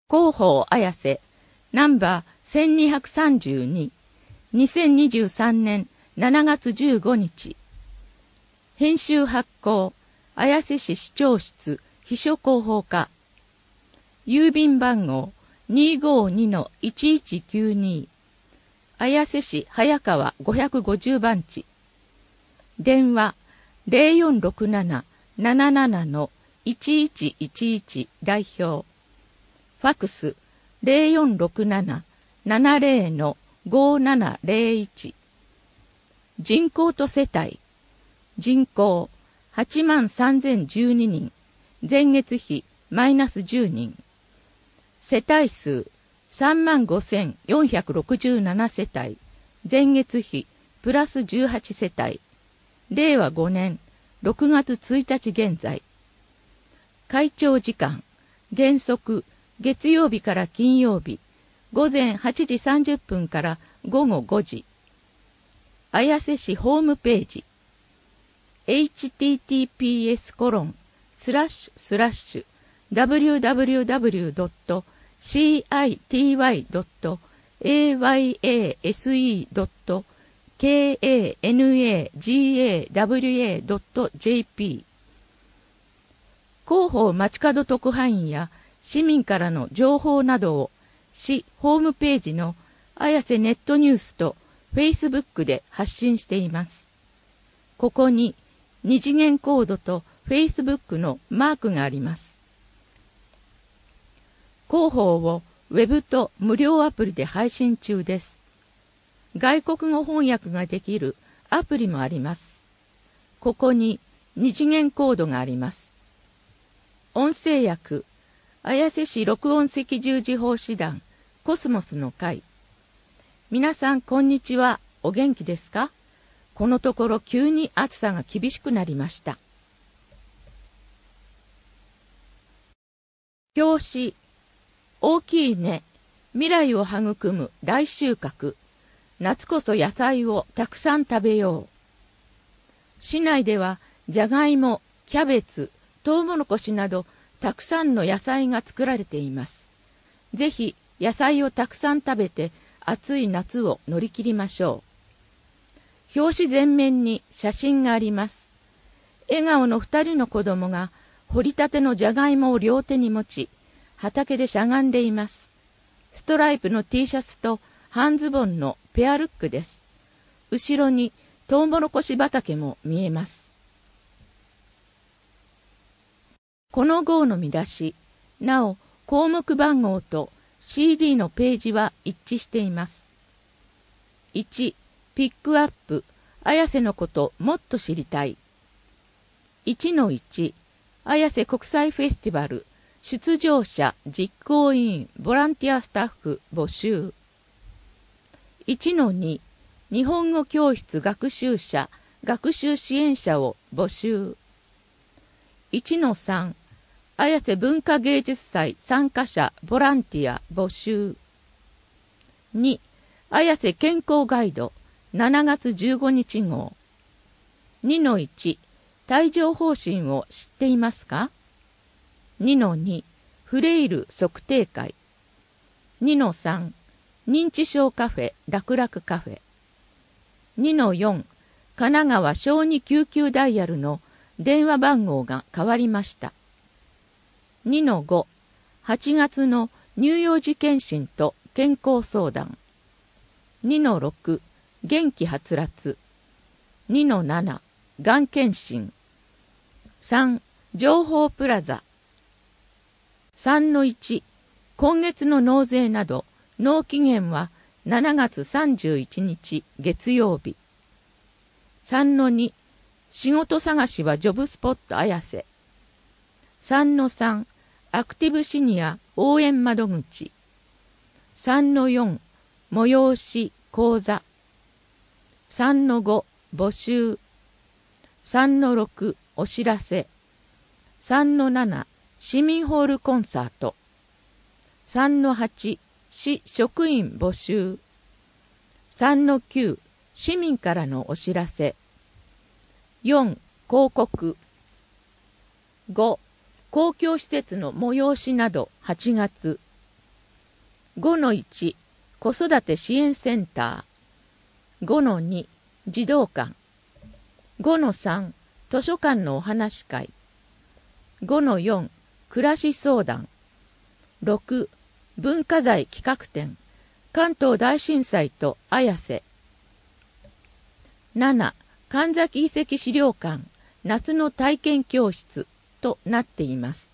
広報綾瀬ナンバー1232 2023年7月15日編集発行綾瀬市市長室秘書広報課郵便番号 252-1192 綾瀬市早川550番地電話 0467-77-1111 代表ファクス 0467-70-5701 人口と世帯人口 83,012 人前月比マイナス10人世帯数 35,467 世帯前月比プラス18世帯令和5年6月1日現在会長時間原則月曜日から金曜日午前8時30分から午後5時綾瀬市ホームページ https://www.city.ayase.kanagawa.jp 広報街角特派員や市民からの情報などを市ホームページの綾瀬ネットニュースとフェイスブックで発信しています。ここに二次元コードとフェイスブックのマークがあります。広報をウェブと無料アプリで配信中です。外国語翻訳ができるアプリもあります。ここに二次元コードがあります。音声訳綾瀬市録音赤十字奉仕団コスモスの会皆さんこんにちはお元気ですかこのところ急に暑さが厳しくなりました表紙大きい根未来を育む大収穫夏こそ野菜をたくさん食べよう市内ではじゃがいもキャベツトウモロコシなどたくさんの野菜が作られています。ぜひ野菜をたくさん食べて暑い夏を乗り切りましょう。表紙全面に写真があります。笑顔の2人の子供が掘りたてのじゃがいもを両手に持ち、畑でしゃがんでいます。ストライプの T シャツと半ズボンのペアルックです。後ろにトウモロコシ畑も見えます。この号の見出し、なお項目番号と CD のページは一致しています。1、ピックアップ、綾瀬のこともっと知りたい。1-1、綾瀬国際フェスティバル、出場者、実行委員、ボランティアスタッフ募集。1-2、日本語教室学習者、学習支援者を募集。1-3、綾瀬文化芸術祭参加者ボランティア募集。2、綾瀬健康ガイド7月15日号。2-1、帯状疱疹を知っていますか ?2-2、フレイル測定会。2-3、認知症カフェ楽々カフェ。2-4、神奈川小児救急ダイヤルの電話番号が変わりました。2-5、8月の乳幼児検診と健康相談。2-6、元気はつらつ。2-7、がん検診。3、情報プラザ。3-1、今月の納税など、納期限は7月31日月曜日。3-2、仕事探しはジョブスポット綾瀬。3-3、アクティブシニア応援窓口。3-4、催し講座。3-5、募集。3-6、お知らせ。3-7、市民ホールコンサート。3-8、市職員募集。3-9、市民からのお知らせ。4、広告。5、公共施設の催しなど8月。 5-1 子育て支援センター、5-2 児童館、5-3 図書館のお話し会、5-4 暮らし相談、6文化財企画展、関東大震災と綾瀬、7神崎遺跡資料館夏の体験教室となっています。